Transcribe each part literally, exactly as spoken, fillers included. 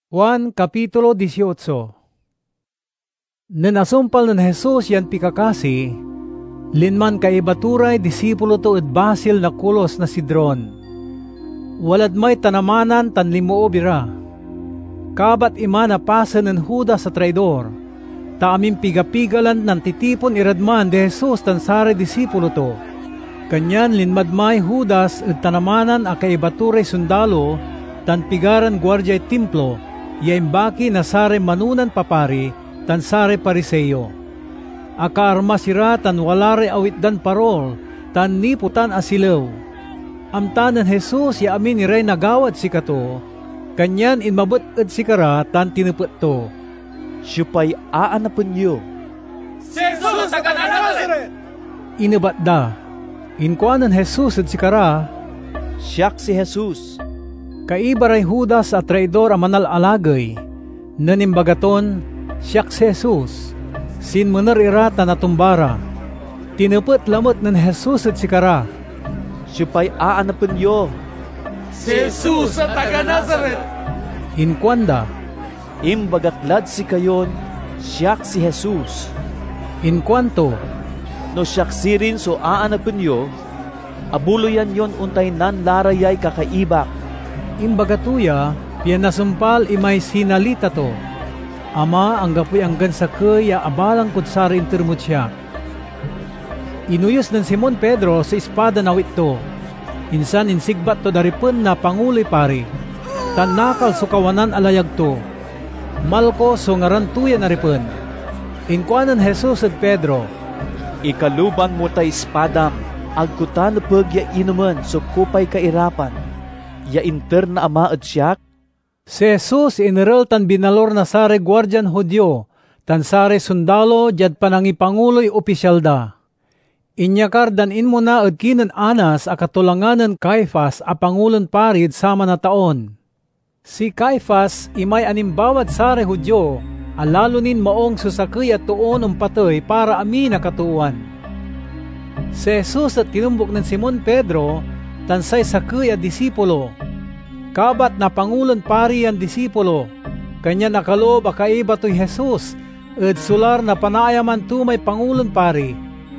Juan Kapitulo eighteen. Nanasumpal ng Jesus yan pikakasi, linman kaibaturay disipulo to ed basil na kulos na sidron. Walad may tanamanan tan limoo bira. Kabat ima na pasen ng Judas sa traidor, ta aming pigapigalan ng titipon iradman de Jesus tan sare disipulo to. Kanyan linmadmay Judas ed tanamanan a kaibaturay sundalo tan pigaran gwardyay templo, yaimbaki na sare manunan papari tan sare pariseyo. Akaarma sira tan walare awit dan parol tan niputan asilaw. Amtanan Jesus ya amin ni Rey nagawad si kato, kanyan inmabot ed sikara tan tinupet to. Siyupay aanapen yo. Si Jesus taga Nazaret! Inabat da. Inkuanan Jesus ed sikara, Siyak si Jesus. kaibaray Judas at traidor a manalalagay, nanimbagaton, siyak si Jesus. Sinmunar irata na tumbara. Tinupet lamot ng Jesus at sikara, Siyupay aanapen yo. Si Jesus sa taga Nazaret! inkwanda. Imbagatlad si kayon, siyak si Jesus. Inkwanto, No siyak sirin so aanapen yo, abuloyan yon untay nan larayay kakaibak. imbagatuya, piyan nasumpal imay sinalita to. Ama ang gapoy ang gansakay ya abalang kutsari intermut siya. Inuyos ng Simon Pedro sa espada na wito. Insan insigbat to daripon na panguloy pari. Tan nakal sukawanan alayag to. Malko so ngarantuyan na ripon. Inkuanan Jesus at Pedro, Ikaluban mo tay espadam, agkutan pag ya inuman so kupay kairapan. Ya inter na ama at siyak, si Jesus iniral tan binalor na sare guardian Hudyo, tan sare sundalo jad panangipanguloy opisyal da. Inyakar dan inmo na at kinan anas a katulanganan Caifas a pangulon parid sama na taon. Si Caifas imay animbawat sare Hudyo, alalunin maong susakay at tuon umpatoy para amin na katuan. Si Jesus at tinumbok ng Simon Pedro, tansay sakay at disipulo. Kabat na pangulon pari ang disipulo, kanya nakalob a kaiba to'y Jesus, ed sular na panayaman tu may pangulon pari.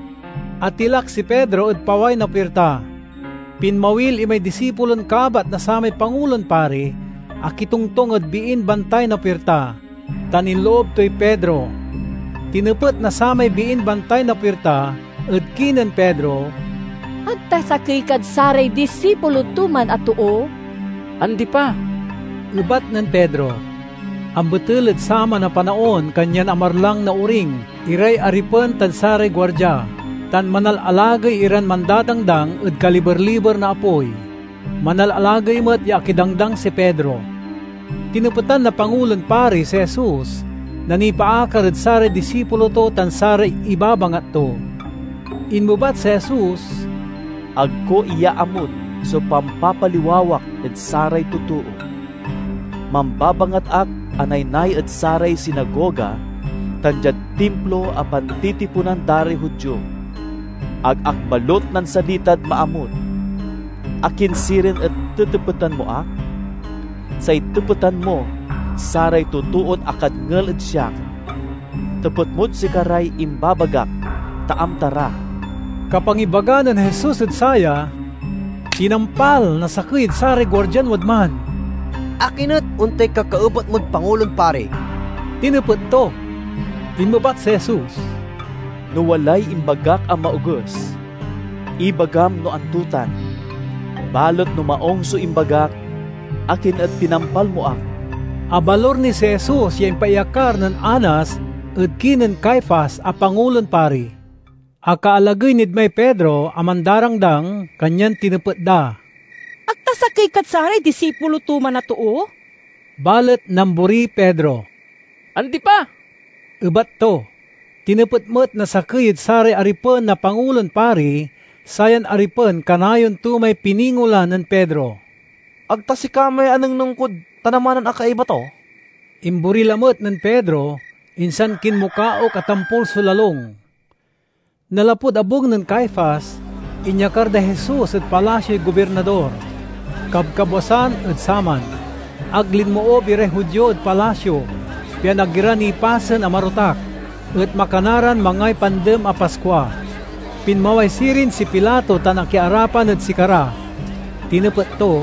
At tilak si Pedro ed paway na pirta. Pinmawil imay disipulon kabat na samay pangulon pari, akitungtong ed biin bantay na pirta. Tanin loob to'y Pedro. Tinupet na samay biin bantay na pirta, ed kinan Pedro, Agtasakay kad saray disipulo tuman at tuo? andi pa. ubat ng Pedro. Ang betulid sama na panaon kanyan amarlang na uring, iray aripen tan saray gwardya, tan manalalagay iran mandadangdang ed kaliber-liber na apoy. Manalalagay mo't yakidangdang si Pedro. Tinuputan na pangulon pari si Jesus, nanipaakar ed saray disipulo to tan saray ibabangat to. Inmubat si Jesus, Agko iya amot so pampapaliwawak ed saray tutuo. Mambabangat ak anay-nay ed saray sinagoga, tanjad templo apan titipunan dari Hudyo. Ag-akbalot nan salitad maamot. Akin sirin ed tutuputan mo ak? Say tuputan mo, saray tutuon akad ngel ed siyak. Tupot mo't si karay imbabagak, taamtara. kapangibaga ng Jesus ed saya, tinampal na sakit sare guardian wadman. Akinat untay kakaupot mo't pangulon pare. Tinupet to. Inmubat si Jesus, No walay imbagak ang maugos, ibagam no antutan. Balot no maong so imbagak, akin at tinampal mo ak. abalor ni si Jesus yung payakar ng anas ed kinan Caifas a pangulon pari. Akaalagay nid may Pedro amandarangdang kanyan tinupet da. Agtasakay kad saray disipulo tuman at tuo? Balet namburi Pedro, Andi pa. ubat to. Tinupet mo't na sakayid sare aripen na pangulon pari, sayan aripen kanayon tu may piningulan ng Pedro. Agta si kamay anang nungkod, tanamanan akaiba to. Imburi lamot ng Pedro, insan kinmukaok at ampul sulalong. Nalapod abog ng Caifas, inyakar da Jesus at palasyo'y gobernador, kabkabasan at saman. Aglin mo bire Hudyo at palasyo, piyan agira ni pasen a marutak, at makanaran mangay pandem a Paskwa. Pinmaway sirin si Pilato tan akiarapan at sikara. Tinapet to,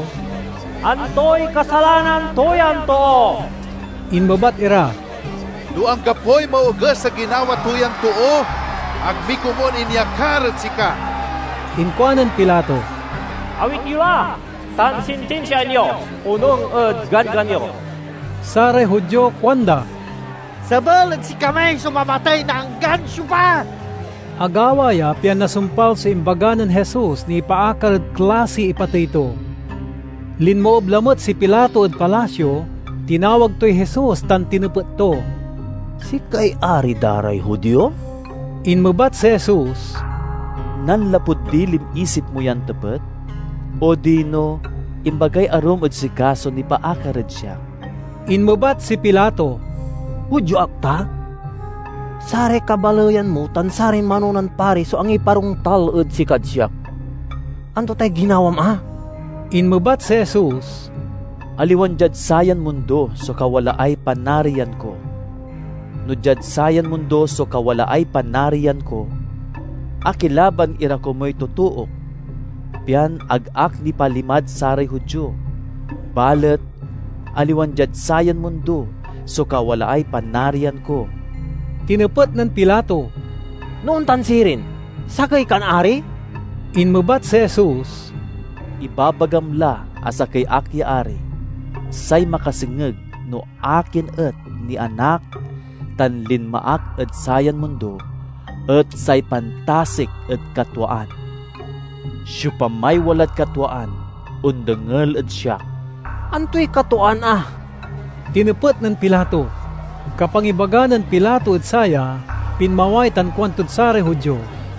Antoy kasalanan toyan to! inbabat ira, Duang gapoy maugas sa ginawa tuyang tuo, agmikumon inyakarat sika. inkuanan Pilato, Awit yula, tan sintensya niyo, unong ed gangan niyo. Saray Hudyo kwanda, Sabal si kamay sumamatay na ang gansyo pa! agawaya piyan nasumpal sa imbaga ng Jesus ni paakar at klase ipatito. Linmoob lamot si Pilato at palasyo, tinawag to'y Jesus tan tinupet to. Si kay ari daray Hudyo? Inmabat si Jesus, Nanlapod dilim isip mo yan tepet? O dino, imbagay arom at sikaso ni paakared siya. inmabat si Pilato, Hudyo akta? Sare kabalayan mo tan sare manunan pari so ang iparong tal ed si kadsyak. Anto tay ginawam ah? inmabat si Jesus, Aliwan jad sayan mundo so kawala ay panarian ko. No jad sayan mundo so kawala ay panarian ko. Akilaban ira ko mo'y tutuok. Piyan ag-ak ni palimad saray Hudyo. Balet, aliwan jad sayan mundo so kawala ay panarian ko. tinupet ng Pilato, Noon tan sirin, sakay kan ari? inmabat si Jesus, Ibabagamla asa kay akyaari. Say makasingeg no akin et ni anak tan linmaak et sayan mundo et say pantasik et katwaan. Siya pa may walad katwaan undengel et siya. Antoy katuan ah? tinupet ng Pilato. Kapangibaga ng Pilato at saya, pinmaway tan kwantod sare Hudyo.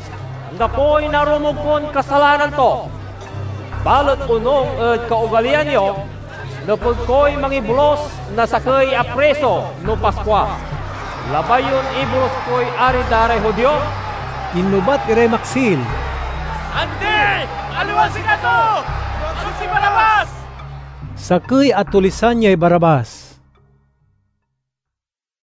Ngapoy narumugkon kasalanan to. Balot unong ed kaugalian niyo, napag ko'y mangibulos na sakay apreso no Paskwa. Labayon ibulos ko'y ari daray Hudyo. Inmabat ire maksil, Andi! Aliwan sika to! Ano si Barabas? sakay at tulisan niya'y Barabas.